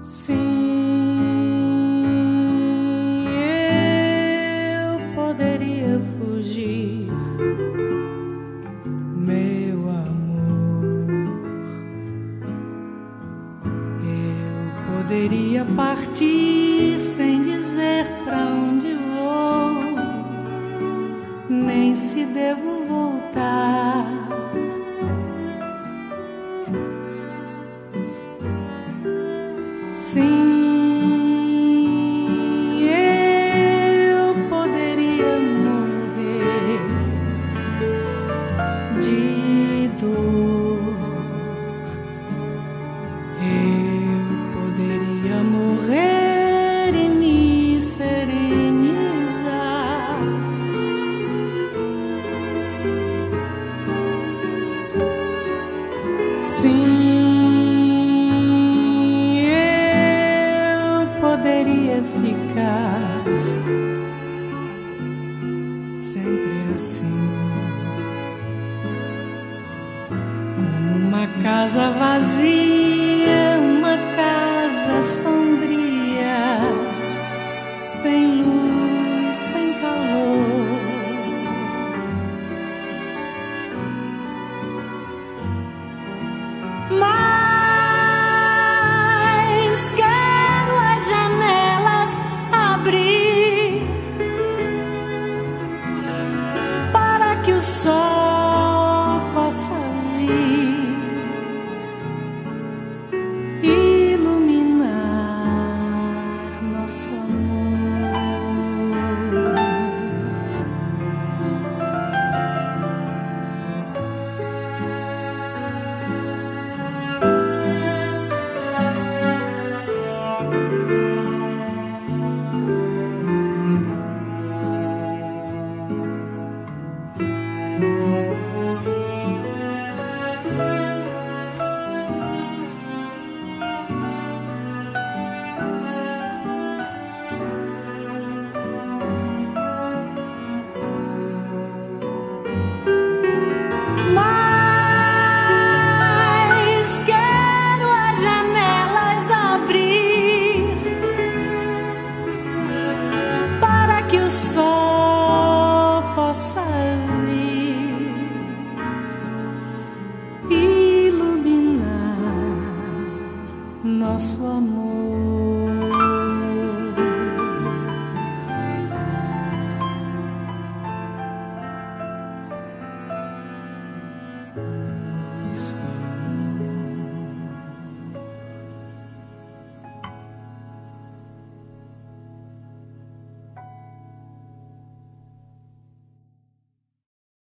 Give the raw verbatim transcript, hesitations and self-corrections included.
Sim, eu poderia fugir, meu amor. Eu poderia partir sem dizer pra onde vou, nem se devo voltar. Sim, eu poderia morrer de dor. Eu poderia morrer e me serenizar. Sim, poderia ficar sempre assim, como uma casa vazia, uma casa sombria, sem luz, sem calor. Mas quero as janelas abrir para que o sol possa vir iluminar nosso amor. Que o sol possa vir iluminar nosso amor.